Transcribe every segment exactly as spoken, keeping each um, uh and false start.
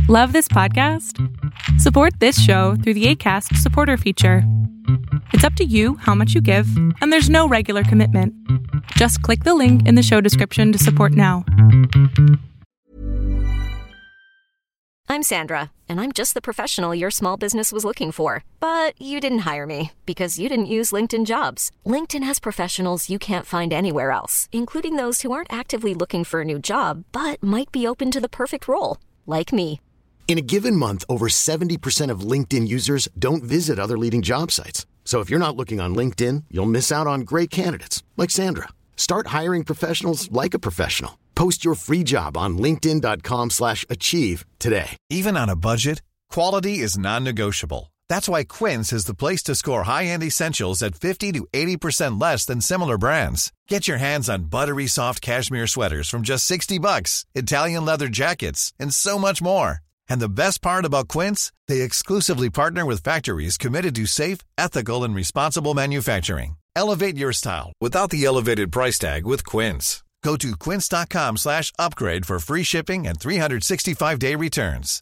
Love this podcast? Support this show through the Acast supporter feature. It's up to you how much you give, and there's no regular commitment. Just click the link in the show description to support now. I'm Sandra, and I'm just the professional your small business was looking for. But you didn't hire me because you didn't use LinkedIn Jobs. LinkedIn has professionals you can't find anywhere else, including those who aren't actively looking for a new job, but might be open to the perfect role, like me. In a given month, over seventy percent of LinkedIn users don't visit other leading job sites. So if you're not looking on LinkedIn, you'll miss out on great candidates like Sandra. Start hiring professionals like a professional. Post your free job on linkedin.com slash achieve today. Even on a budget, quality is non-negotiable. That's why Quince is the place to score high-end essentials at fifty to eighty percent less than similar brands. Get your hands on buttery soft cashmere sweaters from just sixty bucks, Italian leather jackets, and so much more. And the best part about Quince, they exclusively partner with factories committed to safe, ethical, and responsible manufacturing. Elevate your style without the elevated price tag with Quince. Go to quince.com slash upgrade for free shipping and three sixty-five day returns.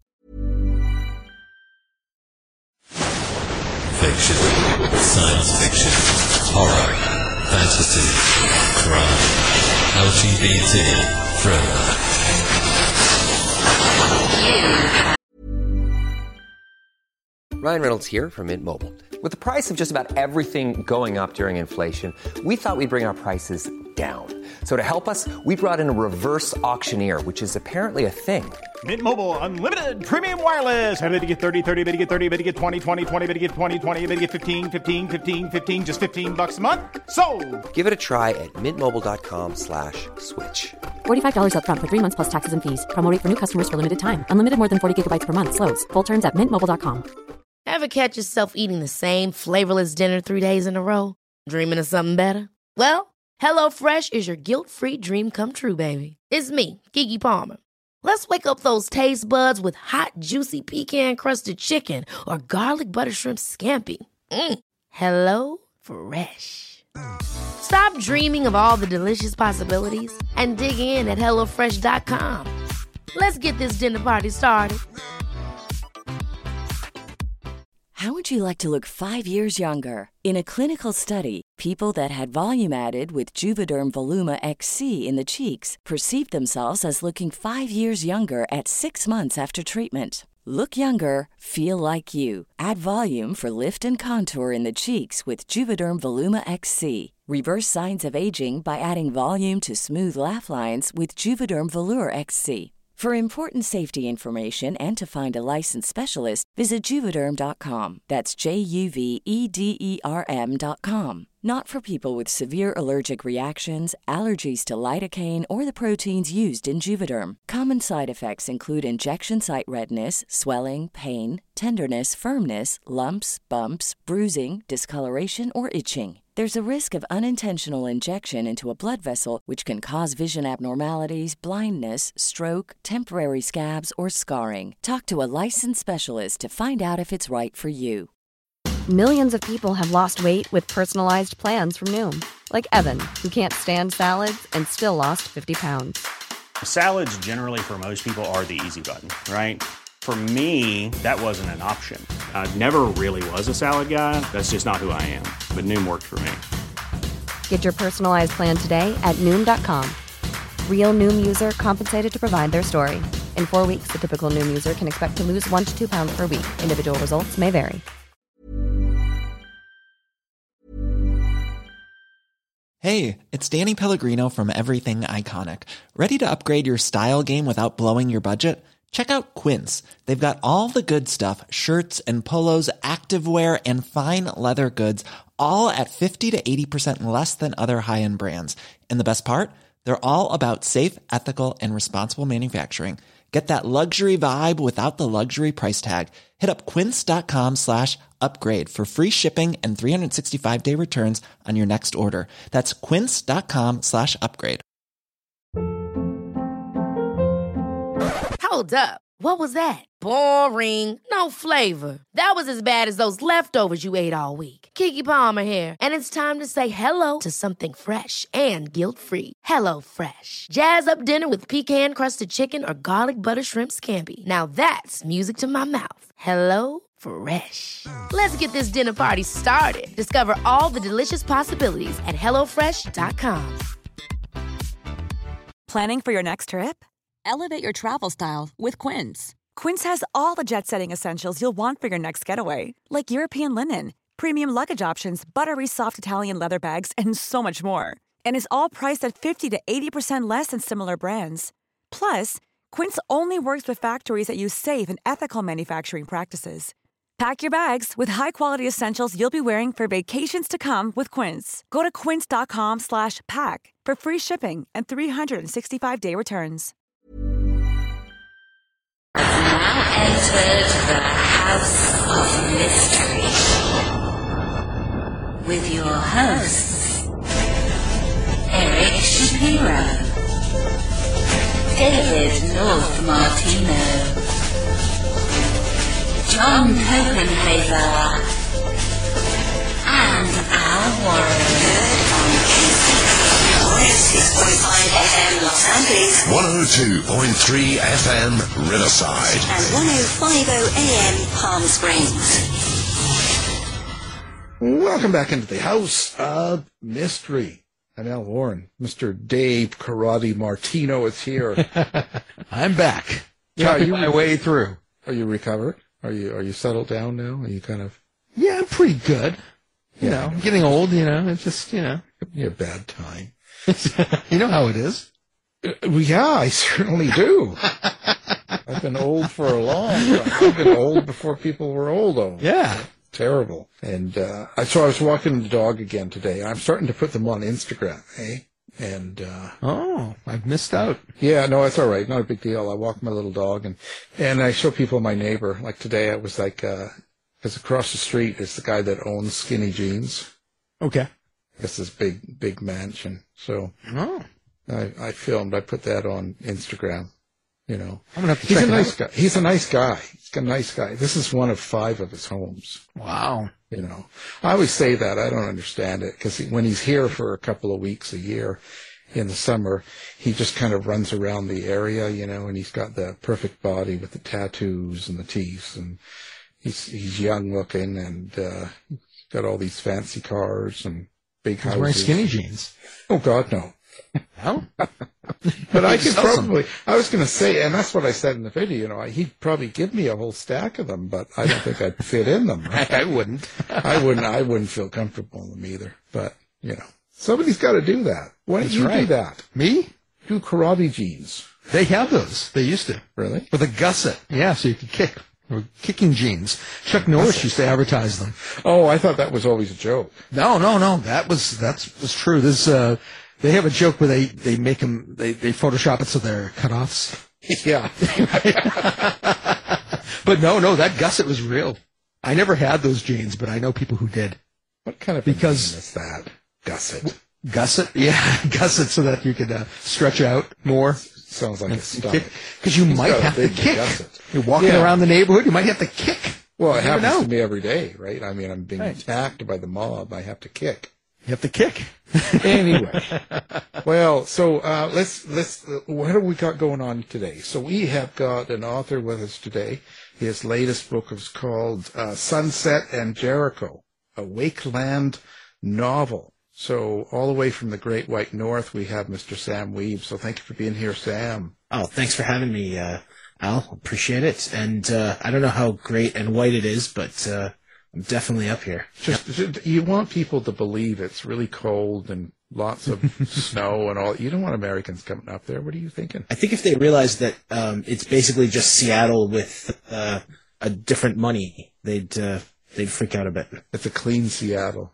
Fiction, science fiction, horror, fantasy, crime, L G B T, thriller. Ryan Reynolds here from Mint Mobile. With the price of just about everything going up during inflation, we thought we'd bring our prices down. So to help us, we brought in a reverse auctioneer, which is apparently a thing. Mint Mobile Unlimited Premium Wireless. How to get thirty, thirty, bit to get thirty, bit to get twenty, twenty, twenty, bit to get twenty, twenty, bit to get fifteen, fifteen, fifteen, fifteen, just fifteen bucks a month? Sold! Give it a try at mintmobile.com slash switch. forty-five dollars up front for three months plus taxes and fees. Promo rate for new customers for limited time. Unlimited more than forty gigabytes per month. Slows full terms at mint mobile dot com. Ever catch yourself eating the same flavorless dinner three days in a row? Dreaming of something better? Well, HelloFresh is your guilt-free dream come true, baby. It's me, Keke Palmer. Let's wake up those taste buds with hot, juicy pecan-crusted chicken or garlic butter shrimp scampi. Mm. Hello Fresh. Stop dreaming of all the delicious possibilities and dig in at hello fresh dot com. Let's get this dinner party started. How would you like to look five years younger? In a clinical study, people that had volume added with Juvederm Voluma X C in the cheeks perceived themselves as looking five years younger at six months after treatment. Look younger, feel like you. Add volume for lift and contour in the cheeks with Juvederm Voluma X C. Reverse signs of aging by adding volume to smooth laugh lines with Juvederm Volure X C. For important safety information and to find a licensed specialist, visit Juvederm dot com. That's J U V E D E R M dot com. Not for people with severe allergic reactions, allergies to lidocaine, or the proteins used in Juvederm. Common side effects include injection site redness, swelling, pain, tenderness, firmness, lumps, bumps, bruising, discoloration, or itching. There's a risk of unintentional injection into a blood vessel, which can cause vision abnormalities, blindness, stroke, temporary scabs, or scarring. Talk to a licensed specialist to find out if it's right for you. Millions of people have lost weight with personalized plans from Noom. Like Evan, who can't stand salads and still lost fifty pounds. Salads generally for most people are the easy button, right? For me, that wasn't an option. I never really was a salad guy. That's just not who I am. But Noom worked for me. Get your personalized plan today at Noom dot com. Real Noom user compensated to provide their story. In four weeks, the typical Noom user can expect to lose one to two pounds per week. Individual results may vary. Hey, it's Danny Pellegrino from Everything Iconic. Ready to upgrade your style game without blowing your budget? Check out Quince. They've got all the good stuff, shirts and polos, activewear, and fine leather goods, all at fifty to eighty percent less than other high-end brands. And the best part? They're all about safe, ethical, and responsible manufacturing. Get that luxury vibe without the luxury price tag. Hit up quince.com slash upgrade for free shipping and three sixty-five day returns on your next order. That's quince.com slash upgrade. Hold up. What was that? Boring. No flavor. That was as bad as those leftovers you ate all week. Keke Palmer here, and it's time to say hello to something fresh and guilt-free. Hello Fresh. Jazz up dinner with pecan-crusted chicken or garlic butter shrimp scampi. Now that's music to my mouth. Hello Fresh. Let's get this dinner party started. Discover all the delicious possibilities at hello fresh dot com. Planning for your next trip? Elevate your travel style with Quince. Quince has all the jet-setting essentials you'll want for your next getaway, like European linen, premium luggage options, buttery soft Italian leather bags, and so much more. And is all priced at fifty to eighty percent less than similar brands. Plus, Quince only works with factories that use safe and ethical manufacturing practices. Pack your bags with high-quality essentials you'll be wearing for vacations to come with Quince. Go to quince.com slash pack for free shipping and three sixty-five day returns. Now entered the House of Mystery with your hosts, Eric Shapiro, David North Martino, John Copenhaver, and Al Warren on ninety-six point five F M Los Angeles, one oh two point three F M Riverside, and one oh five point oh A M Palm Springs. Welcome back into the House of Mystery. I'm Al Warren. Mister Dave Karate Martino is here. I'm back. Yeah, Chopping you my way through. Are you recovered? Are you are you settled down now? Are you kind of? Yeah, I'm pretty good. You Yeah. know, I'm getting old. You know, it's just you know, you have a bad time. You know how it is. Uh, well, yeah, I certainly do. I've been old for a long time. I've been old before people were old. Though. Yeah. Terrible. And uh, I so I was walking the dog again today. I'm starting to put them on Instagram, eh? And uh, oh, I've missed out. Yeah, no, it's all right. Not a big deal. I walk my little dog, and and I show people my neighbor. Like today, I was like, uh, because across the street is the guy that owns Skinny Jeans. Okay. It's this big, big mansion. So oh. I, I filmed. I put that on Instagram. You know, I'm gonna have to he's check a it nice out. guy. He's a nice guy. He's a nice guy. This is one of five of his homes. Wow. You know, I always say that. I don't understand it because he, when he's here for a couple of weeks a year in the summer, he just kind of runs around the area, you know, and he's got the perfect body with the tattoos and the teeth, and he's he's young looking, and uh, got all these fancy cars and big He's houses. wearing skinny jeans. Oh God, no. No. But I could Sells them. probably, I was going to say, and that's what I said in the video, you know, he'd probably give me a whole stack of them, but I don't think I'd fit in them. Right? I wouldn't. I wouldn't, I wouldn't feel comfortable in them either. But, you know, somebody's got to do that. Why don't That's you do right. that? Me? Do karate jeans. They have those. They used to. Really? With a gusset. Yeah, so you could kick. Or kicking jeans. Chuck Norris used to advertise them. Oh, I thought that was always a joke. No, no, no. That was that's was true. This uh, they have a joke where they they make them they they Photoshop it so they're cutoffs. Yeah. But no, no, that gusset was real. I never had those jeans, but I know people who did. What kind of because a name is that? Gusset. Gusset, yeah, gusset, so that you could uh, stretch out more. Sounds like a stomach. Because you He's might got a have to big kick. gusset. You're walking Yeah. around the neighborhood, you might have to kick. Well, it You never happens know. to me every day, right? I mean, I'm being Right. attacked by the mob. I have to kick. You have to kick. Anyway, well, so uh, let's let's. Uh, what have we got going on today? So we have got an author with us today. His latest book is called uh, Sunset and Jericho, a Wakeland novel. So all the way from the Great White North, we have Mister Sam Weeb. So thank you for being here, Sam. Oh, thanks for having me, uh, Al. Appreciate it. And uh, I don't know how great and white it is, but uh, I'm definitely up here. Just just- you want people to believe it's really cold and lots of snow and all. You don't want Americans coming up there. What are you thinking? I think if they realized that um, it's basically just Seattle with uh, a different money, they'd uh, they'd freak out a bit. It's a clean Seattle.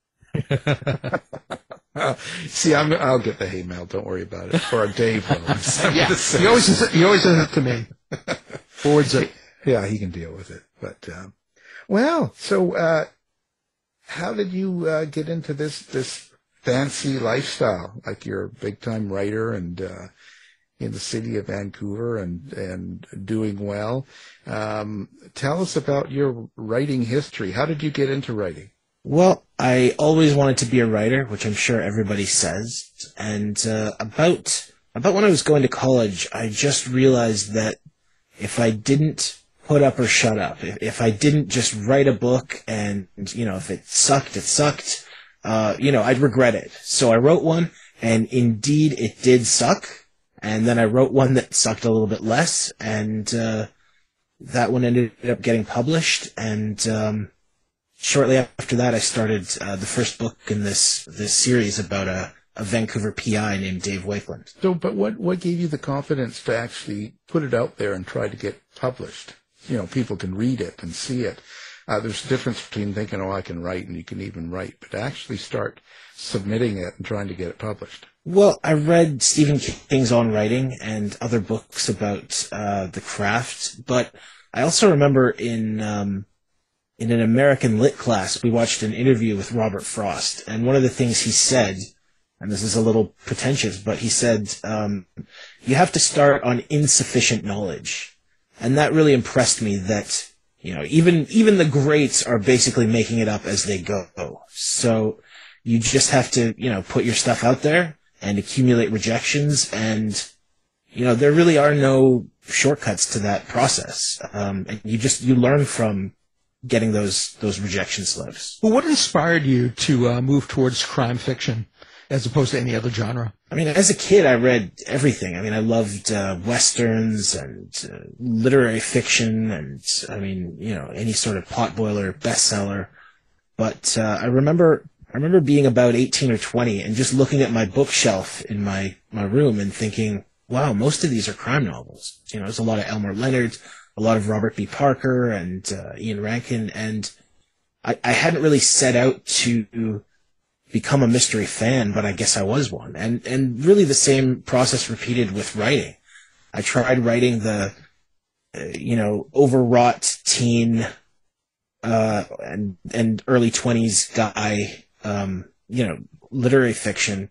See, I'm, I'll get the hay mail. Don't worry about it. Or Dave will. Yeah, he always he always does it to me. Forwards it. Yeah, he can deal with it. But um, well, so uh, how did you uh, get into this this fancy lifestyle? Like you're a big time writer, and uh, in the city of Vancouver and, and doing well. Um, tell us about your writing history. How did you get into writing? Well, I always wanted to be a writer, which I'm sure everybody says. And uh, about about when I was going to college, I just realized that if I didn't put up or shut up, if, if I didn't just write a book and, you know, if it sucked, it sucked, uh, you know, I'd regret it. So I wrote one, and indeed it did suck. And then I wrote one that sucked a little bit less, and uh, that one ended up getting published. And um, shortly after that, I started uh, the first book in this this series about a, a Vancouver P I named Dave Wakeland. So, but what, what gave you the confidence to actually put it out there and try to get published? You know, people can read it and see it. Uh, there's a difference between thinking, oh, I can write, and you can even write, but actually start submitting it and trying to get it published. Well, I read Stephen King's On Writing and other books about uh, the craft, but I also remember in um, in an American Lit class, we watched an interview with Robert Frost, and one of the things he said, and this is a little pretentious, but he said, um, you have to start on insufficient knowledge. And that really impressed me that, you know, even even the greats are basically making it up as they go. So you just have to, you know, put your stuff out there and accumulate rejections, and, you know, there really are no shortcuts to that process. Um, and you just, you learn from getting those, those rejection slips. Well, what inspired you to uh, move towards crime fiction as opposed to any other genre? I mean, as a kid, I read everything. I mean, I loved uh, westerns and uh, literary fiction and, I mean, you know, any sort of potboiler bestseller. But uh, I remember I remember being about eighteen or twenty and just looking at my bookshelf in my, my room and thinking, wow, most of these are crime novels. You know, there's a lot of Elmer Leonard, a lot of Robert B. Parker and uh, Ian Rankin, and I, I hadn't really set out to become a mystery fan, but I guess I was one. And and really the same process repeated with writing. I tried writing the, uh, you know, overwrought teen uh, and and early twenties guy, um, you know, literary fiction,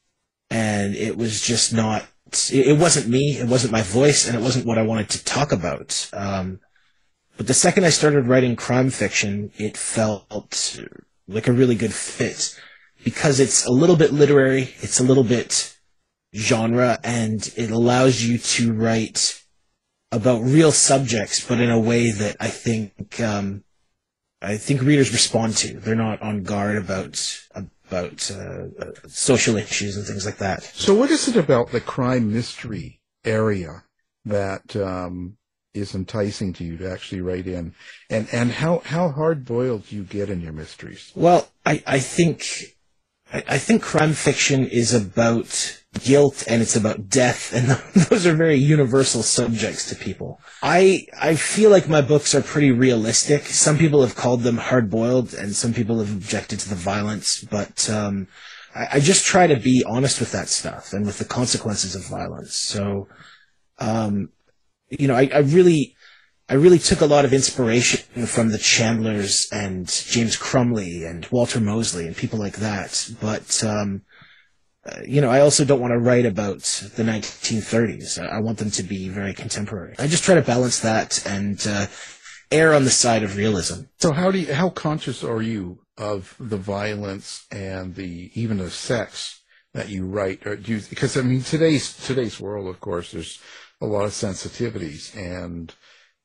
and it was just not. It, it wasn't me. It wasn't my voice, and it wasn't what I wanted to talk about. Um, but the second I started writing crime fiction, it felt like a really good fit. Because it's a little bit literary, it's a little bit genre, and it allows you to write about real subjects, but in a way that I think um, I think readers respond to. They're not on guard about about uh, uh, social issues and things like that. So, what is it about the crime mystery area that um, is enticing to you to actually write in, and and how how hard boiled do you get in your mysteries? Well, I I think. I think crime fiction is about guilt and it's about death, and those are very universal subjects to people. I I feel like my books are pretty realistic. Some people have called them hard-boiled, and some people have objected to the violence, but um, I, I just try to be honest with that stuff and with the consequences of violence. So, um, you know, I, I really... I really took a lot of inspiration from the Chandlers and James Crumley and Walter Mosley and people like that. But, um, uh, you know, I also don't want to write about the nineteen thirties. I want them to be very contemporary. I just try to balance that and uh, err on the side of realism. So how do you, how conscious are you of the violence and the even the sex that you write? Or do you, because, I mean, today's today's world, of course, there's a lot of sensitivities and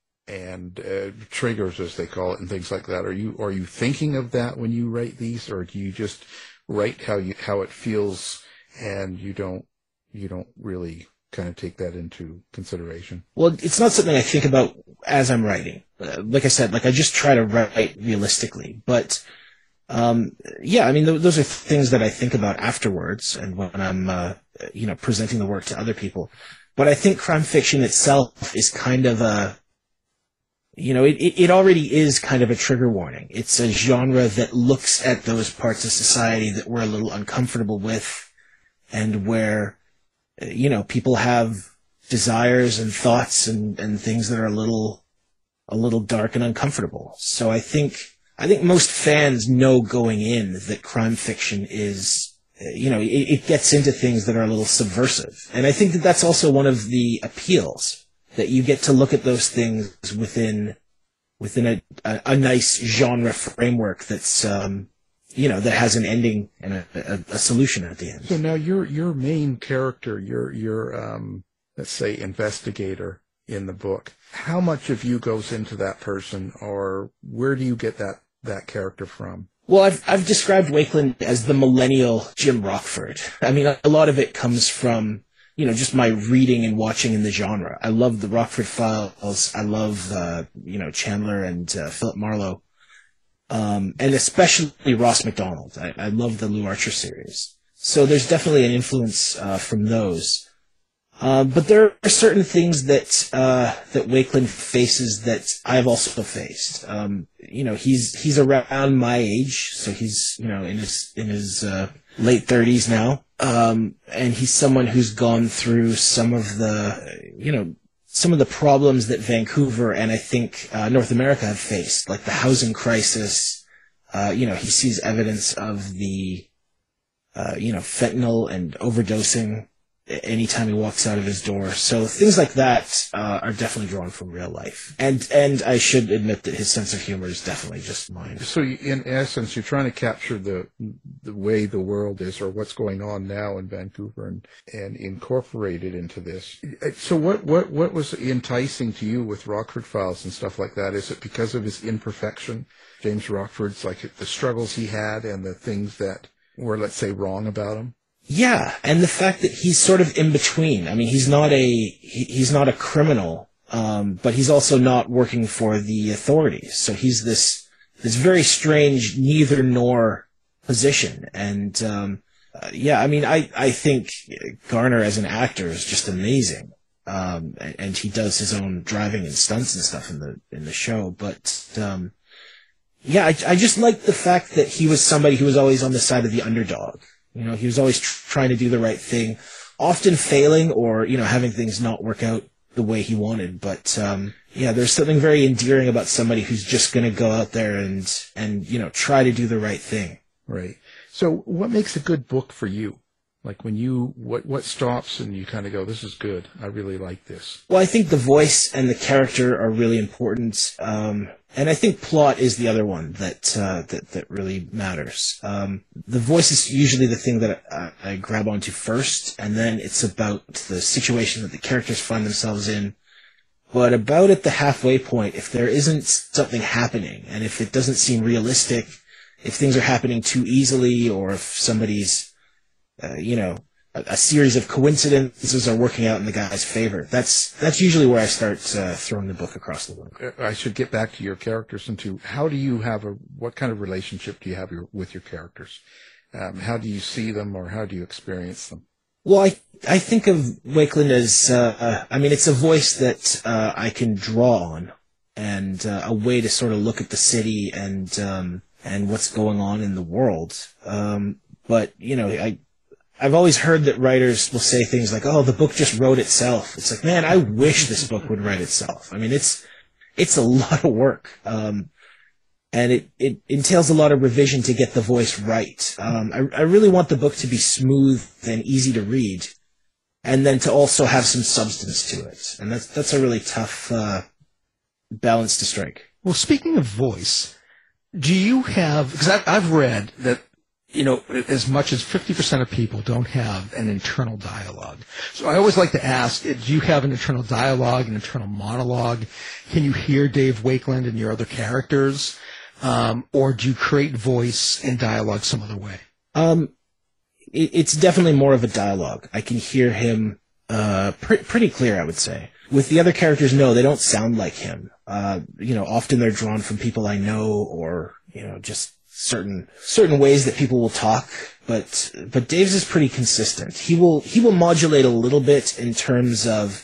and uh, triggers, as they call it, and things like that. Are you are you thinking of that when you write these, or do you just write how you how it feels, and you don't you don't really kind of take that into consideration? Well, it's not something I think about as I'm writing. Uh, like I said, like I just try to write realistically. But um, yeah, I mean, th- those are things that I think about afterwards, and when I'm uh, you know presenting the work to other people. But I think crime fiction itself is kind of a You know, it, it already is kind of a trigger warning. It's a genre that looks at those parts of society that we're a little uncomfortable with, and where, you know, people have desires and thoughts and, and things that are a little, a little dark and uncomfortable. So I think, I think most fans know going in that crime fiction is, you know, it, it gets into things that are a little subversive. And I think that that's also one of the appeals, that you get to look at those things within within a, a, a nice genre framework that's, um, you know, that has an ending and a, a, a solution at the end. So now your your main character, your your um, let's say investigator in the book, how much of you goes into that person, or where do you get that that character from? Well, I've I've described Wakeland as the millennial Jim Rockford. I mean, a, a lot of it comes from, you know, just my reading and watching in the genre. I love the Rockford Files. I love, uh, you know, Chandler and uh, Philip Marlowe. Um, and especially Ross MacDonald. I, I love the Lou Archer series. So there's definitely an influence uh, from those. Uh, but there are certain things that uh, that Wakeland faces that I've also faced. Um, you know, he's he's around my age, so he's, you know, in his in his uh, late thirties now, um, and he's someone who's gone through some of the, you know, some of the problems that Vancouver and I think uh, North America have faced, like the housing crisis. Uh, you know, he sees evidence of the, uh, you know, fentanyl and overdosing anytime he walks out of his door. So things like that uh, are definitely drawn from real life. And and I should admit that his sense of humor is definitely just mine. So in essence, you're trying to capture the the way the world is, or what's going on now in Vancouver, and, and incorporate it into this. So what, what, what was enticing to you with Rockford Files and stuff like that? Is it because of his imperfection? James Rockford's, like, the struggles he had and the things that were, let's say, wrong about him? Yeah, and the fact that he's sort of in between. I mean, he's not a he, he's not a criminal, um, but he's also not working for the authorities. So he's this this very strange neither nor position. And um, uh, yeah, I mean, I I think Garner as an actor is just amazing, um, and, and he does his own driving and stunts and stuff in the in the show. But um, yeah, I, I just like the fact that he was somebody who was always on the side of the underdog. You know, he was always tr- trying to do the right thing, often failing or, you know, having things not work out the way he wanted. But, um, yeah, there's something very endearing about somebody who's just going to go out there and, and, you know, try to do the right thing. Right. So what makes a good book for you? Like when you, what, what stops and you kind of go, this is good. I really like this. Well, I think the voice and the character are really important. Um, and I think plot is the other one that, uh, that, that really matters. Um, the voice is usually the thing that I, I grab onto first, and then it's about the situation that the characters find themselves in. But about at the halfway point, if there isn't something happening, and if it doesn't seem realistic, if things are happening too easily, or if somebody's, uh, you know, a, a series of coincidences are working out in the guy's favor, that's that's usually where I start uh, throwing the book across the room. I should get back to your characters and to how do you have a, what kind of relationship do you have your, with your characters? Um, how do you see them, or how do you experience them? Well, I I think of Wakeland as, uh, uh, I mean, it's a voice that uh, I can draw on, and uh, a way to sort of look at the city and um, and what's going on in the world. Um, but, you know, I, I've always heard that writers will say things like, oh, the book just wrote itself. It's like, man, I wish this book would write itself. I mean, it's it's a lot of work. Um, and it, it entails a lot of revision to get the voice right. Um, I, I really want the book to be smooth and easy to read, and then to also have some substance to it. And that's that's a really tough uh, balance to strike. Well, speaking of voice, do you have, because I've read that, you know, as much as fifty percent of people don't have an internal dialogue. So I always like to ask, do you have an internal dialogue, an internal monologue? Can you hear Dave Wakeland and your other characters? Um, or do you create voice and dialogue some other way? Um, it, it's definitely more of a dialogue. I can hear him uh, pre- pretty clear, I would say. With the other characters, no, they don't sound like him. Uh, you know, often they're drawn from people I know, or, you know, just certain certain ways that people will talk. But but Dave's is pretty consistent. He will he will modulate a little bit in terms of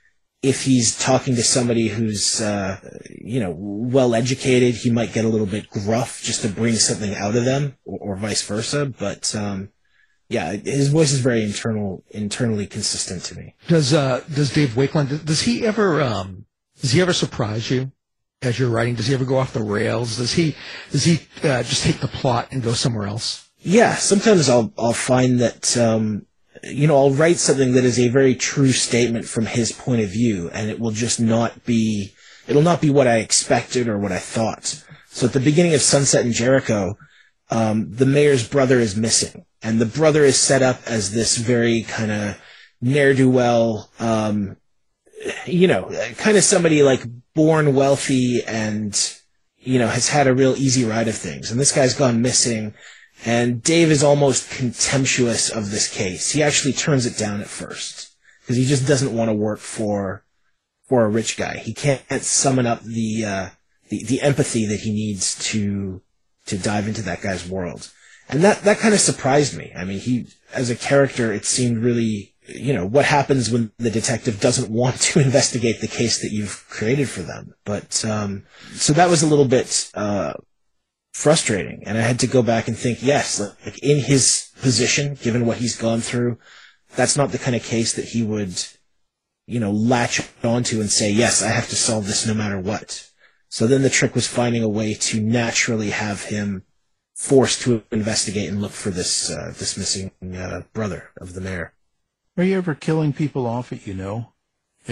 if he's talking to somebody who's, uh, you know, well-educated, he might get a little bit gruff just to bring something out of them, or, or vice versa. But, um, yeah, his voice is very internal, internally consistent to me. Does uh, does Dave Wakeland, does he ever um, does he ever surprise you as you're writing? Does he ever go off the rails? Does he does he uh, just take the plot and go somewhere else? Yeah, sometimes I'll I'll find that um, you know I'll write something that is a very true statement from his point of view, and it will just not be it'll not be what I expected or what I thought. So at the beginning of Sunset and Jericho, um, the mayor's brother is missing, and the brother is set up as this very kind of ne'er-do-well, um, you know, kind of somebody like born wealthy and, you know, has had a real easy ride of things. And this guy's gone missing, and Dave is almost contemptuous of this case. He actually turns it down at first because he just doesn't want to work for for a rich guy. He can't summon up the uh, the, the empathy that he needs to to dive into that guy's world. And that, that kind of surprised me. I mean, he, as a character, it seemed really, you know, what happens when the detective doesn't want to investigate the case that you've created for them. But, um, so that was a little bit, uh, frustrating. And I had to go back and think, yes, like in his position, given what he's gone through, that's not the kind of case that he would, you know, latch onto and say, yes, I have to solve this no matter what. So then the trick was finding a way to naturally have him forced to investigate and look for this uh, this missing uh, brother of the mayor. Are you ever killing people off that you know? do,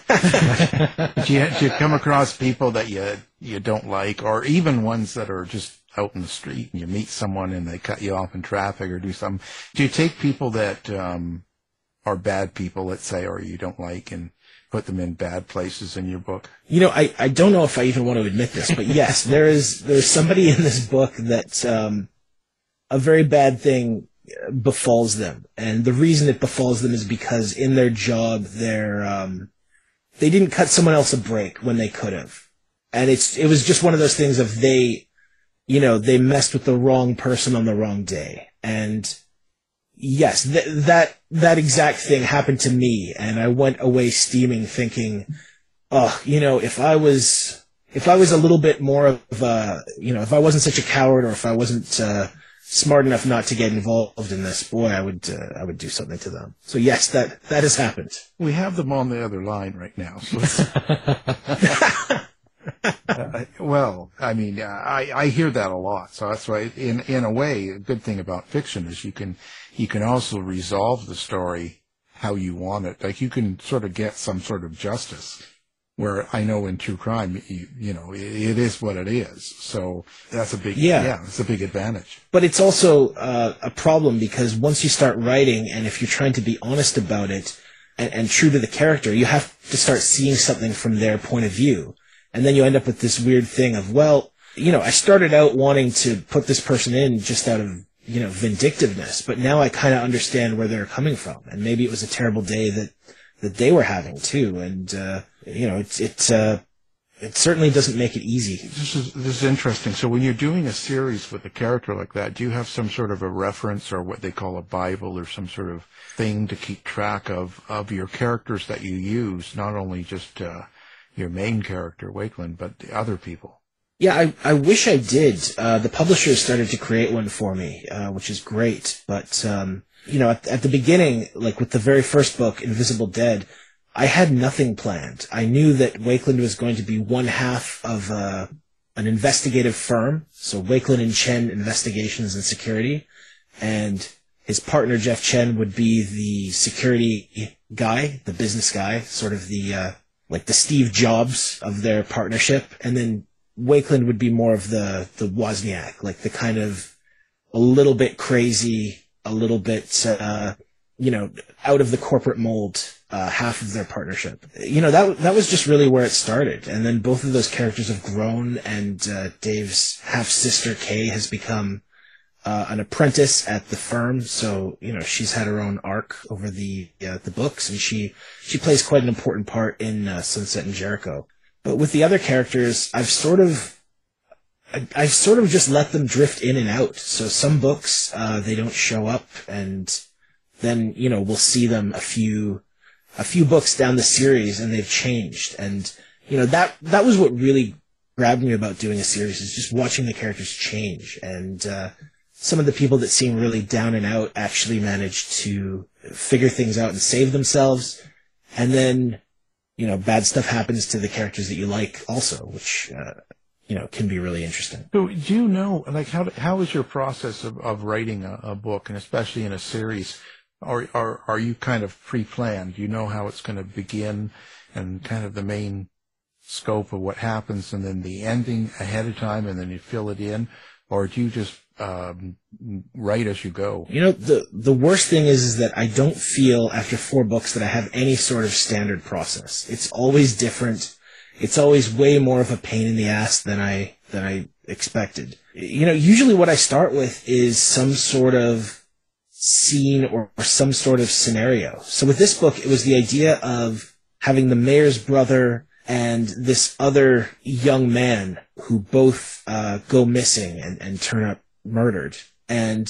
you, do you come across people that you you don't like, or even ones that are just out in the street and you meet someone and they cut you off in traffic or do something? Do you take people that um, are bad people, let's say, or you don't like, and put them in bad places in your book? You know, I, I don't know if I even want to admit this, but yes, there is there's somebody in this book that um, a very bad thing befalls them, and the reason it befalls them is because in their job they're um, they didn't cut someone else a break when they could have, and it's it was just one of those things of they, you know, they messed with the wrong person on the wrong day, and yes, th- that that exact thing happened to me, and I went away steaming, thinking, "Oh, you know, if I was if I was a little bit more of a, you know, if I wasn't such a coward, or if I wasn't uh, smart enough not to get involved in this, boy, I would uh, I would do something to them." So yes, that that has happened. We have them on the other line right now. So let's uh, well, I mean, uh, I I hear that a lot, so that's why, in in a way, a good thing about fiction is you can. You can also resolve the story how you want it. Like, you can sort of get some sort of justice, where I know in true crime, you, you know, it, it is what it is. So that's a big, yeah, yeah it's a big advantage. But it's also uh, a problem, because once you start writing, and if you're trying to be honest about it and, and true to the character, you have to start seeing something from their point of view. And then you end up with this weird thing of, well, you know, I started out wanting to put this person in just out of, you know, vindictiveness, but now I kind of understand where they're coming from, and maybe it was a terrible day that that they were having too, and uh, you know, it's it's uh, it certainly doesn't make it easy. This is this is interesting. So when you're doing a series with a character like that, do you have some sort of a reference, or what they call a Bible, or some sort of thing to keep track of of your characters that you use, not only just uh, your main character Wakeland, but the other people? Yeah, I, I wish I did. Uh, the publishers started to create one for me, uh, which is great. But, um, you know, at, at the beginning, like with the very first book, Invisible Dead, I had nothing planned. I knew that Wakeland was going to be one half of uh, an investigative firm, so Wakeland and Chen Investigations and Security, and his partner, Jeff Chen, would be the security guy, the business guy, sort of the, uh, like the Steve Jobs of their partnership, and then Wakeland would be more of the, the Wozniak, like the kind of a little bit crazy, a little bit, uh, you know, out of the corporate mold, uh, half of their partnership. You know, that, that was just really where it started. And then both of those characters have grown, and, uh, Dave's half-sister, Kay, has become, uh, an apprentice at the firm. So, you know, she's had her own arc over the, uh, the books, and she, she plays quite an important part in, uh, Sunset and Jericho. But with the other characters, I've sort of, I've sort of just let them drift in and out. So some books, uh, they don't show up, and then, you know, we'll see them a few, a few books down the series, and they've changed. And, you know, that, that was what really grabbed me about doing a series, is just watching the characters change. And, uh, some of the people that seem really down and out actually manage to figure things out and save themselves. And then, you know, bad stuff happens to the characters that you like also, which, uh, you know, can be really interesting. So do you know, like, how how is your process of, of writing a, a book, and especially in a series? Or are, are you kind of pre-planned? Do you know how it's going to begin and kind of the main scope of what happens and then the ending ahead of time and then you fill it in? Or do you just um, write as you go? You know, the the worst thing is, is that I don't feel after four books that I have any sort of standard process. It's always different. It's always way more of a pain in the ass than I than I expected. You know, usually what I start with is some sort of scene or, or some sort of scenario. So with this book, it was the idea of having the mayor's brother and this other young man who both uh, go missing and, and turn up murdered. And,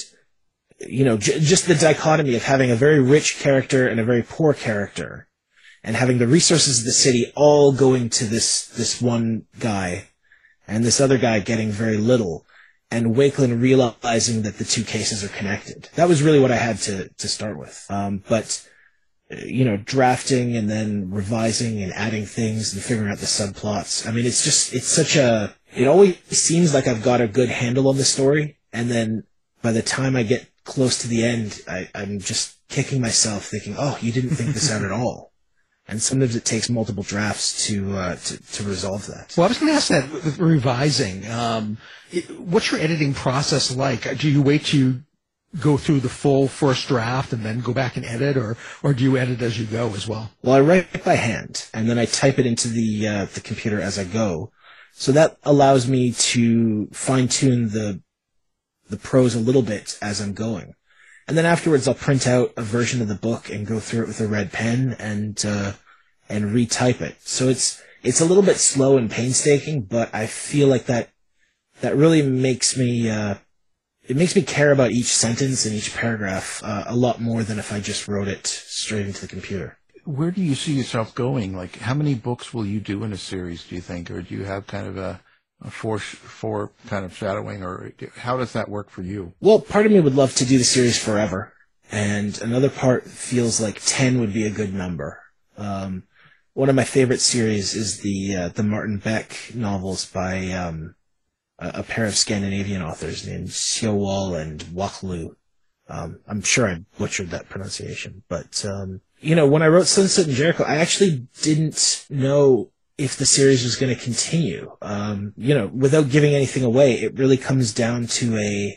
you know, j- just the dichotomy of having a very rich character and a very poor character, and having the resources of the city all going to this this one guy, and this other guy getting very little, and Wakeland realizing that the two cases are connected. That was really what I had to, to start with. Um, but, you know, drafting and then revising and adding things and figuring out the subplots. I mean, it's just, it's such a, it always seems like I've got a good handle on the story. And then by the time I get close to the end, I, I'm just kicking myself thinking, oh, you didn't think this out at all. And sometimes it takes multiple drafts to uh, to, to resolve that. Well, I was going to ask that with revising. Um, it, what's your editing process like? Do you wait to go through the full first draft and then go back and edit, or or do you edit as you go as well? Well, I write by hand, and then I type it into the uh, the computer as I go. So that allows me to fine tune the the prose a little bit as I'm going. And then afterwards, I'll print out a version of the book and go through it with a red pen and uh, and retype it. So it's it's a little bit slow and painstaking, but I feel like that that really makes me uh, it makes me care about each sentence and each paragraph uh, a lot more than if I just wrote it straight into the computer. Where do you see yourself going? Like, how many books will you do in a series, do you think, or do you have kind of a A four, four kind of shadowing, or how does that work for you? Well, part of me would love to do the series forever, and another part feels like ten would be a good number. Um, one of my favorite series is the uh, the Martin Beck novels by um, a, a pair of Scandinavian authors named Sjöwall and Waklu. Um, I'm sure I butchered that pronunciation, but um, you know, when I wrote Sunset and Jericho, I actually didn't know if the series was going to continue. Um, you know, without giving anything away, it really comes down to a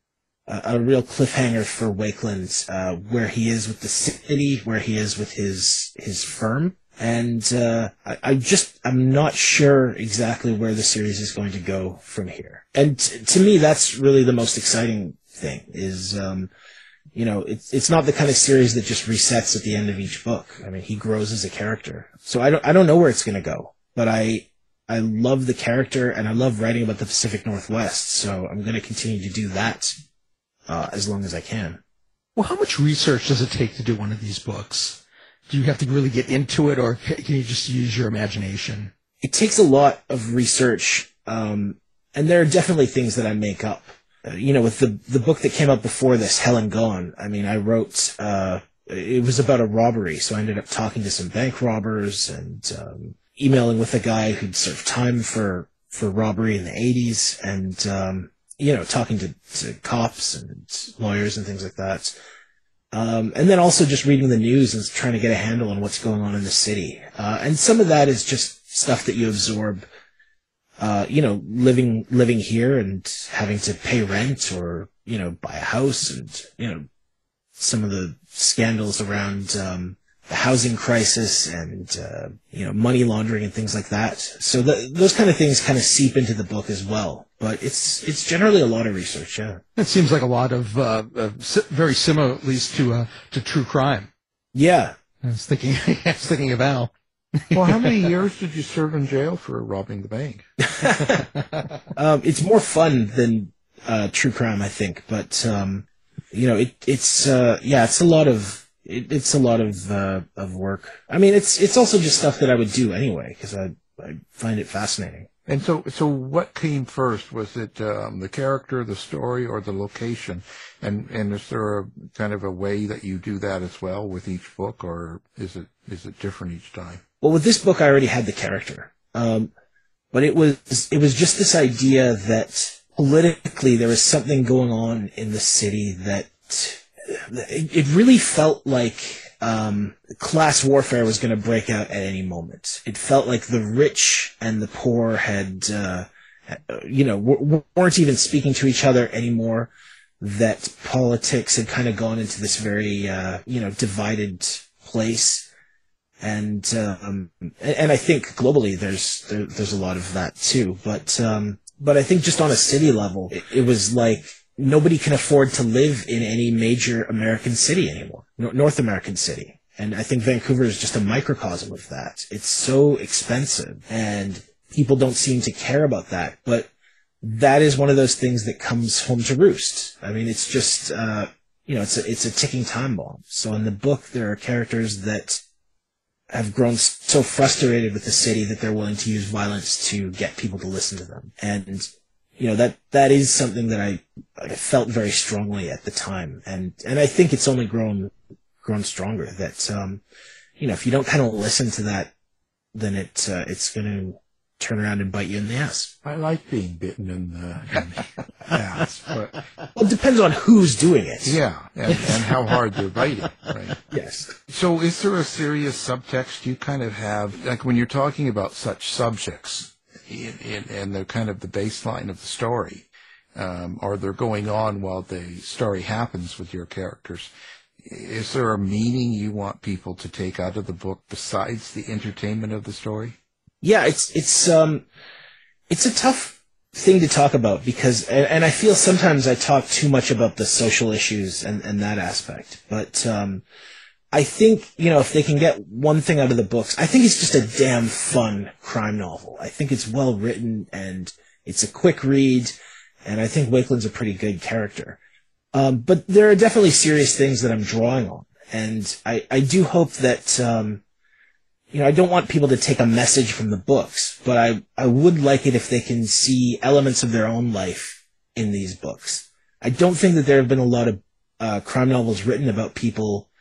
a, a real cliffhanger for Wakeland, uh, where he is with the city, where he is with his his firm, and uh, I, I just I'm not sure exactly where the series is going to go from here. And t- to me, that's really the most exciting thing. Is um, you know, it's it's not the kind of series that just resets at the end of each book. I mean, he grows as a character. So I don't I don't know where it's going to go, but I I love the character and I love writing about the Pacific Northwest. So I'm going to continue to do that uh, as long as I can. Well, how much research does it take to do one of these books? Do you have to really get into it, or can you just use your imagination? It takes a lot of research, um, and there are definitely things that I make up. Uh, you know, with the the book that came out before this, Hell and Gone, I mean, I wrote, uh, it was about a robbery, so I ended up talking to some bank robbers and um, emailing with a guy who'd served time for, for robbery in the eighties, and, um, you know, talking to, to cops and lawyers and things like that. Um, and then also just reading the news and trying to get a handle on what's going on in the city. Uh, and some of that is just stuff that you absorb Uh, you know, living, living here and having to pay rent or, you know, buy a house, and, you know, some of the scandals around, um, the housing crisis and, uh, you know, money laundering and things like that. So the, those kind of things kind of seep into the book as well. But it's, it's generally a lot of research, yeah. It seems like a lot of, uh, uh very similar, at least, to, uh, to true crime. Yeah. I was thinking, I was thinking of Al. Well, how many years did you serve in jail for robbing the bank? um, it's more fun than uh, true crime, I think. But um, you know, it, it's uh, yeah, it's a lot of it, it's a lot of uh, of work. I mean, it's it's also just stuff that I would do anyway because I I find it fascinating. And so, so what came first? Was it um, the character, the story, or the location? And and is there a kind of a way that you do that as well with each book, or is it is it different each time? Well, with this book, I already had the character. Um, but it was it was just this idea that politically there was something going on in the city that it, it really felt like um, class warfare was going to break out at any moment. It felt like the rich and the poor had, uh, you know, w- weren't even speaking to each other anymore. That politics had kind of gone into this very, uh, you know, divided place. And, um, and I think globally there's, there, there's a lot of that too. But, um, but I think just on a city level, it, it was like nobody can afford to live in any major American city anymore, North American city. And I think Vancouver is just a microcosm of that. It's so expensive and people don't seem to care about that. But that is one of those things that comes home to roost. I mean, it's just, uh, you know, it's a, it's a ticking time bomb. So in the book, there are characters that have grown so frustrated with the city that they're willing to use violence to get people to listen to them. And, you know, that, that is something that I, I felt very strongly at the time. And, and I think it's only grown, grown stronger that, um, you know, if you don't kind of listen to that, then it, uh, it's going to turn around and bite you in the ass. I like being bitten in the, in the ass, but well, it depends on who's doing it. Yeah, and, and how hard they're biting, right? Yes. So is there a serious subtext you kind of have, like when you're talking about such subjects, in, in, and they're kind of the baseline of the story, um, or they're going on while the story happens with your characters, is there a meaning you want people to take out of the book besides the entertainment of the story? Yeah, it's it's um it's a tough thing to talk about because and, and I feel sometimes I talk too much about the social issues and, and that aspect. But um I think, you know, if they can get one thing out of the books, I think it's just a damn fun crime novel. I think it's well written and it's a quick read, and I think Wakeland's a pretty good character. Um but there are definitely serious things that I'm drawing on. And I, I do hope that um You know, I don't want people to take a message from the books, but I, I would like it if they can see elements of their own life in these books. I don't think that there have been a lot of uh, crime novels written about people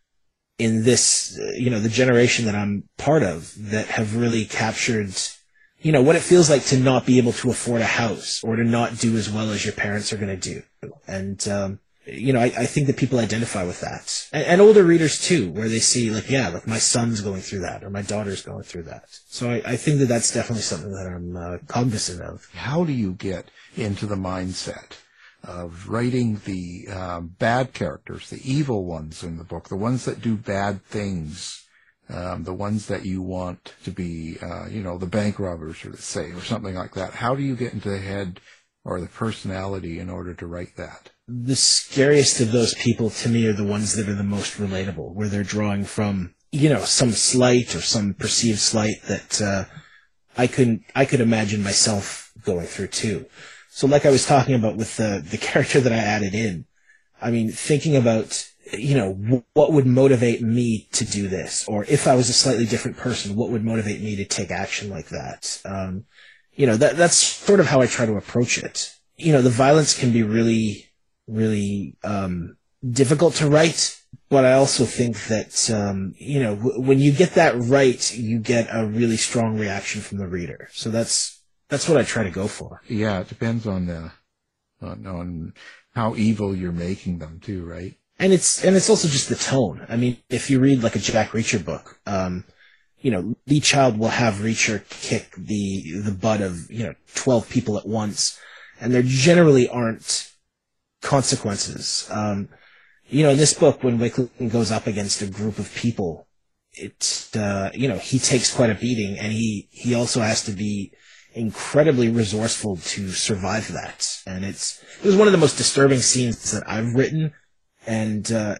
in this, uh, you know, the generation that I'm part of that have really captured, you know, what it feels like to not be able to afford a house or to not do as well as your parents are going to do. And, um, you know, I, I think that people identify with that. And, and older readers, too, where they see, like, yeah, like, my son's going through that, or my daughter's going through that. So I, I think that that's definitely something that I'm uh, cognizant of. How do you get into the mindset of writing the um, bad characters, the evil ones in the book, the ones that do bad things, um, the ones that you want to be, uh, you know, the bank robbers, or say, or something like that? How do you get into the head or the personality in order to write that? The scariest of those people to me are the ones that are the most relatable, where they're drawing from, you know, some slight or some perceived slight that uh, I couldn't, I could imagine myself going through too. So like I was talking about with the, the character that I added in, I mean, thinking about, you know, w- what would motivate me to do this? Or if I was a slightly different person, what would motivate me to take action like that? Um, you know, that that's sort of how I try to approach it. You know, the violence can be really... really um, difficult to write, but I also think that, um, you know, w- when you get that right, you get a really strong reaction from the reader. So that's that's what I try to go for. Yeah, it depends on the on, on how evil you're making them too, right? And it's and it's also just the tone. I mean, if you read like a Jack Reacher book, um, you know, Lee Child will have Reacher kick the the butt of, you know, twelve people at once, and there generally aren't consequences. Um, you know, in this book, when Wakeland goes up against a group of people, it, uh, you know, he takes quite a beating, and he, he also has to be incredibly resourceful to survive that. And it's, it was one of the most disturbing scenes that I've written, and, uh,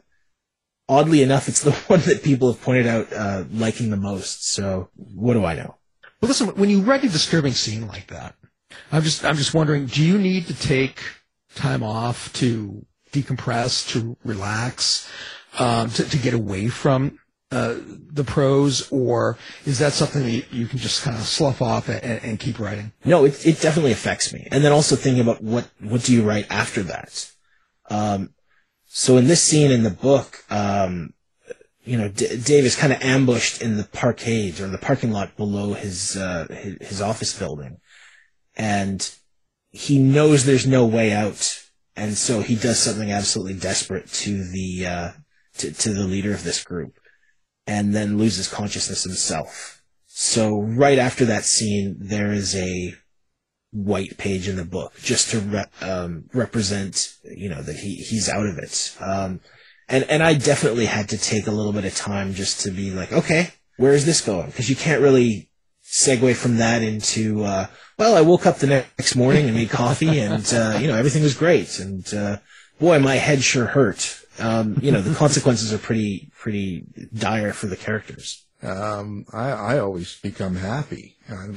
oddly enough, it's the one that people have pointed out, uh, liking the most. So, what do I know? Well, listen, when you write a disturbing scene like that, I'm just, I'm just wondering, do you need to take time off to decompress, to relax, um, to, to get away from uh, the prose, or is that something that you can just kind of slough off and, and keep writing? No, it it definitely affects me. And then also thinking about what, what do you write after that? Um, so in this scene in the book, um, you know, D- Dave is kind of ambushed in the parkade or the parking lot below his, uh, his, his office building. And he knows there's no way out. And so he does something absolutely desperate to the, uh, to, to the leader of this group, and then loses consciousness himself. So right after that scene, there is a white page in the book just to re- um, represent, you know, that he, he's out of it. Um, and, and I definitely had to take a little bit of time just to be like, okay, where is this going? Because you can't really segue from that into, uh, well, I woke up the next morning and made coffee and, uh, you know, everything was great. And, uh, boy, my head sure hurt. Um, you know, the consequences are pretty, pretty dire for the characters. Um, I, I always become happy. I,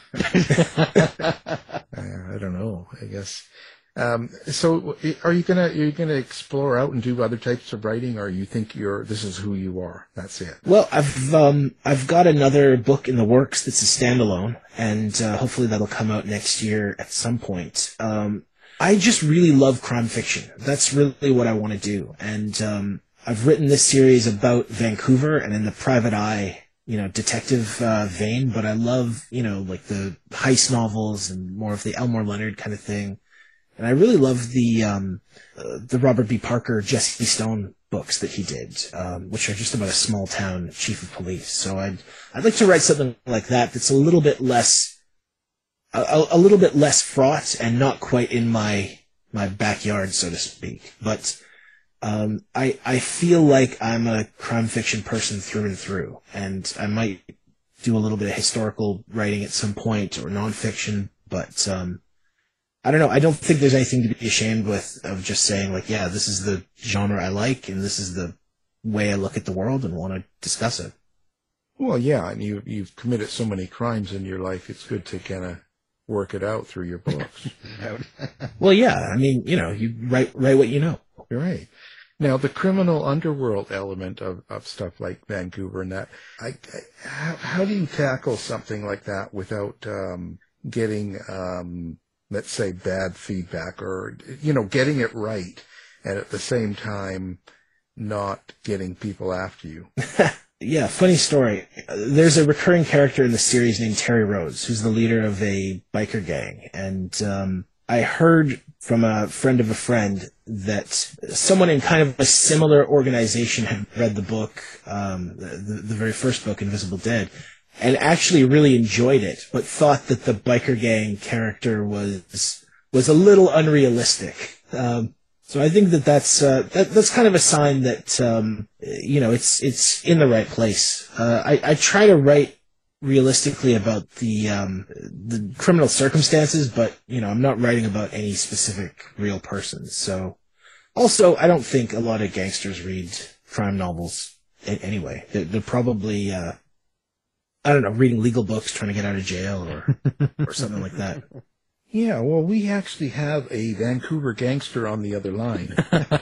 I don't know, I guess. Um, so are you gonna, are you gonna explore out and do other types of writing, or you think you're, this is who you are? That's it. Well, I've, um, I've got another book in the works that's a standalone, and, uh, hopefully that'll come out next year at some point. Um, I just really love crime fiction. That's really what I want to do. And, um, I've written this series about Vancouver and in the private eye, you know, detective, uh, vein, but I love, you know, like the heist novels and more of the Elmore Leonard kind of thing. And I really love the, um, uh, the Robert B. Parker, Jesse Stone books that he did, um, which are just about a small town chief of police. So I'd, I'd like to write something like that that's a little bit less, a, a little bit less fraught and not quite in my, my backyard, so to speak. But, um, I, I feel like I'm a crime fiction person through and through, and I might do a little bit of historical writing at some point or nonfiction, but, um, I don't know. I don't think there's anything to be ashamed with of just saying like, yeah, this is the genre I like and this is the way I look at the world and want to discuss it. Well, yeah, and you, you've committed so many crimes in your life, it's good to kind of work it out through your books. Well, yeah, I mean, you know, you write, write what you know. You're right. Now, the criminal underworld element of, of stuff like Vancouver and that, I, I, how, how do you tackle something like that without um, getting... Um, let's say bad feedback, or, you know, getting it right and at the same time not getting people after you? Yeah, funny story. There's a recurring character in the series named Terry Rhodes, who's the leader of a biker gang. And um, I heard from a friend of a friend that someone in kind of a similar organization had read the book, um, the, the very first book, Invisible Dead, and actually really enjoyed it, but thought that the biker gang character was was a little unrealistic. Um, so I think that that's uh, that, that's kind of a sign that um, you know it's it's in the right place. Uh, I, I try to write realistically about the um, the criminal circumstances, but you know I'm not writing about any specific real person. So also, I don't think a lot of gangsters read crime novels anyway. They're, they're probably uh, I don't know, reading legal books, trying to get out of jail, or or something like that. Yeah, well, we actually have a Vancouver gangster on the other line.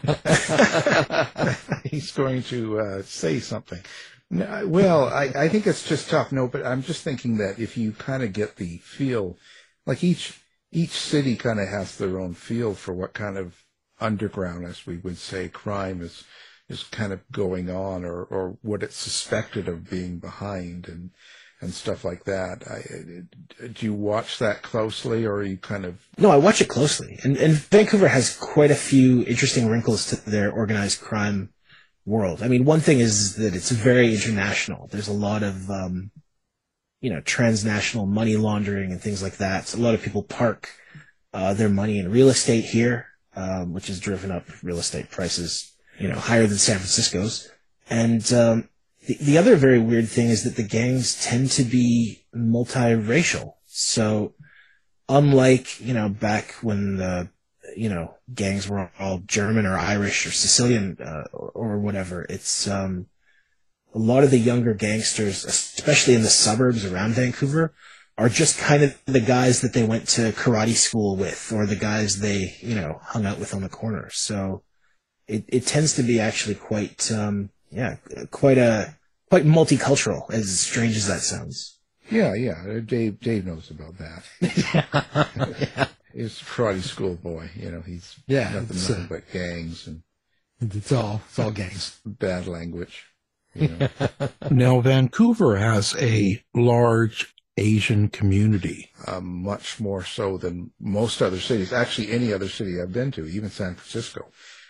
He's going to uh, say something. No, well, I, I think it's just tough. No, but I'm just thinking that if you kind of get the feel, like each each city kind of has their own feel for what kind of underground, as we would say, crime is is kind of going on, or, or what it's suspected of being behind, and and stuff like that. I, do you watch that closely, or are you kind of... No, I watch it closely. And, and Vancouver has quite a few interesting wrinkles to their organized crime world. I mean, one thing is that it's very international. There's a lot of, um, you know, transnational money laundering and things like that. So a lot of people park uh, their money in real estate here, um, which has driven up real estate prices, you know, higher than San Francisco's. And um, the, the other very weird thing is that the gangs tend to be multiracial. So unlike, you know, back when the, you know, gangs were all German or Irish or Sicilian uh, or, or whatever, it's um, a lot of the younger gangsters, especially in the suburbs around Vancouver, are just kind of the guys that they went to karate school with, or the guys they, you know, hung out with on the corner. So it, it tends to be actually quite, um, yeah, quite a, quite multicultural, as strange as that sounds. Yeah, yeah. Dave, Dave knows about that. Yeah. He's a karate school boy, you know, he's yeah, nothing, nothing uh, but gangs and it's all, it's all gangs. Bad language. You know? Now, Vancouver has a large Asian community. Um, much more so than most other cities. Actually, any other city I've been to, even San Francisco.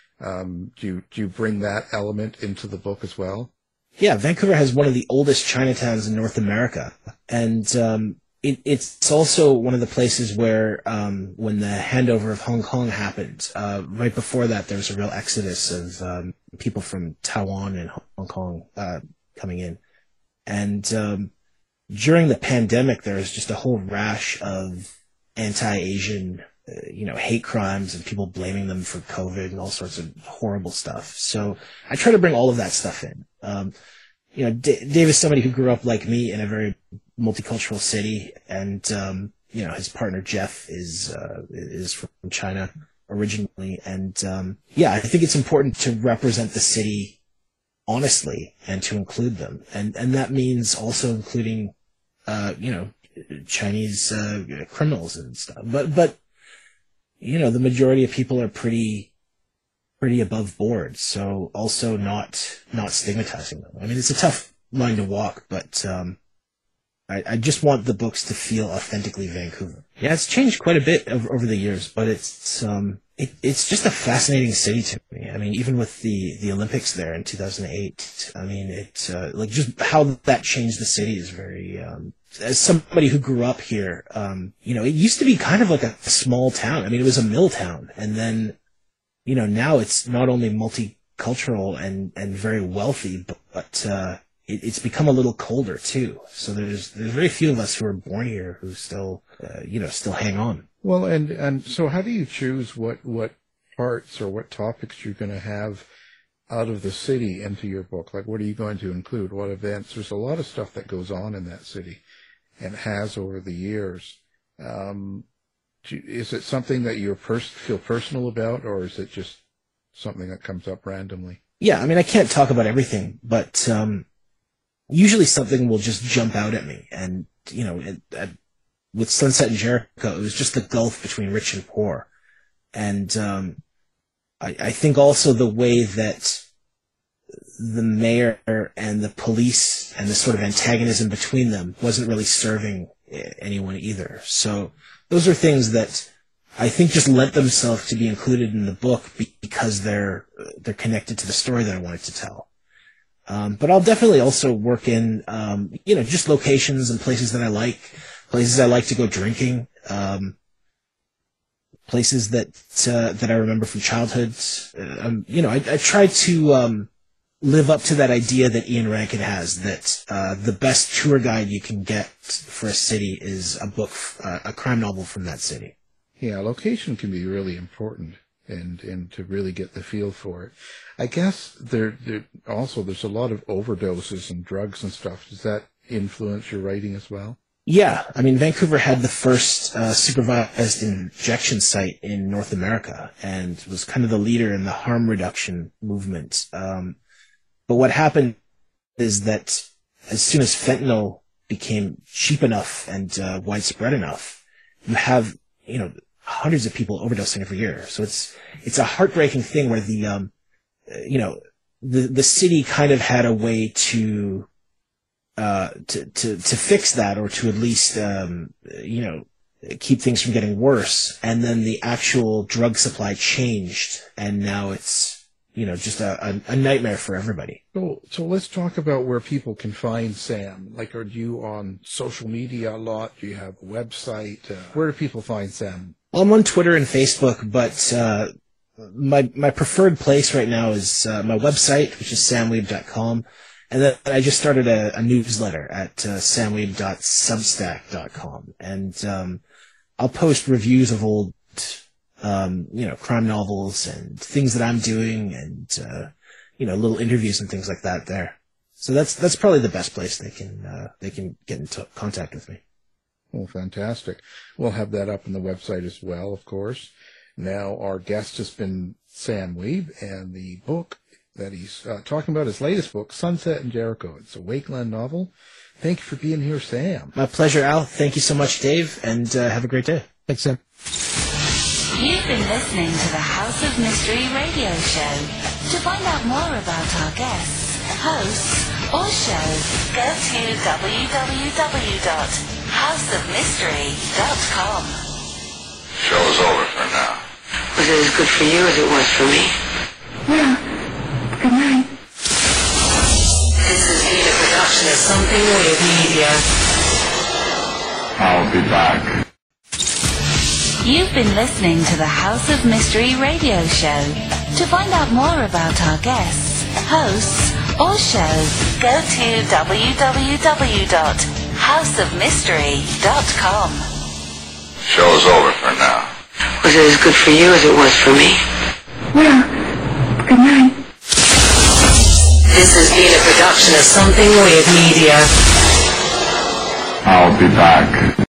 Um, do you, do you bring that element into the book as well? Yeah, Vancouver has one of the oldest Chinatowns in North America. And um, it, it's also one of the places where, um, when the handover of Hong Kong happened, uh, right before that, there was a real exodus of um, people from Taiwan and Hong Kong uh, coming in. And um, during the pandemic, there was just a whole rash of anti-Asian, uh, you know, hate crimes and people blaming them for COVID and all sorts of horrible stuff. So I try to bring all of that stuff in. Um, you know, D- Dave is somebody who grew up like me in a very multicultural city, and um, you know, his partner Jeff is uh, is from China originally, and um, yeah, I think it's important to represent the city honestly and to include them, and and that means also including, uh, you know, Chinese uh, criminals and stuff. But but you know, the majority of people are pretty. pretty above board, so also not not stigmatizing them. I mean, it's a tough line to walk, but um, I, I just want the books to feel authentically Vancouver. Yeah, it's changed quite a bit over, over the years, but it's um, it, it's just a fascinating city to me. I mean, even with the, the Olympics there in two thousand eight, I mean, it uh, like just how that changed the city is very. Um, as somebody who grew up here, um, you know, it used to be kind of like a small town. I mean, it was a mill town, and then. You know, now it's not only multicultural and, and very wealthy, but, but uh, it, it's become a little colder too. So there's there's very few of us who are born here who still, uh, you know, still hang on. Well, and, and so how do you choose what, what parts or what topics you're going to have out of the city into your book? Like, what are you going to include? What events? There's a lot of stuff that goes on in that city and has over the years. Um, Is it something that you pers- feel personal about, or is it just something that comes up randomly? Yeah, I mean, I can't talk about everything, but um, usually something will just jump out at me. And, you know, it, it, with Sunset and Jericho, it was just the gulf between rich and poor. And um, I, I think also the way that the mayor and the police and the sort of antagonism between them wasn't really serving anyone either. So those are things that I think just lent themselves to be included in the book because they're they're connected to the story that I wanted to tell. Um, but I'll definitely also work in, um, you know, just locations and places that I like, places I like to go drinking, um, places that uh, that I remember from childhood. Uh, um, you know, I, I try to um, live up to that idea that Ian Rankin has, that uh, the best tour guide you can get for a city is a book, uh, a crime novel from that city. Yeah, location can be really important, and, and to really get the feel for it. I guess there, there also there's a lot of overdoses and drugs and stuff. Does that influence your writing as well? Yeah, I mean, Vancouver had the first uh, supervised injection site in North America and was kind of the leader in the harm reduction movement. Um, But what happened is that as soon as fentanyl became cheap enough and uh, widespread enough, you have, you know, hundreds of people overdosing every year. So it's it's a heartbreaking thing where the, um, you know, the the city kind of had a way to, uh, to to to fix that, or to at least, um, you know, keep things from getting worse. And then the actual drug supply changed, and now it's, you know, just a, a, a nightmare for everybody. So, so let's talk about where people can find Sam. Like, are you on social media a lot? Do you have a website? Uh, where do people find Sam? Well, I'm on Twitter and Facebook, but uh, my my preferred place right now is uh, my website, which is sam weeb dot com. And then I just started a, a newsletter at uh, sam weeb dot substack dot com. And um, I'll post reviews of old Um, you know, crime novels and things that I'm doing, and uh, you know, little interviews and things like that there. So that's that's probably the best place they can uh, they can get in t- contact with me. Well, fantastic. We'll have that up on the website as well, of course. Now, our guest has been Sam Weeb, and the book that he's uh, talking about, his latest book, Sunset and Jericho. It's a Wakeland novel. Thank you for being here, Sam. My pleasure, Al. Thank you so much, Dave, and uh, have a great day. Thanks, Sam. You've been listening to the House of Mystery radio show. To find out more about our guests, hosts, or show, go to w w w dot house of mystery dot com. Show's over for now. Was it as good for you as it was for me? Yeah. Good night. This has been a production of Something Weird Media. I'll be back. You've been listening to the House of Mystery radio show. To find out more about our guests, hosts, or show, go to w w w dot house of mystery dot com. Show's over for now. Was it as good for you as it was for me? Yeah. Good night. This has been a production of Something Weird Media. I'll be back.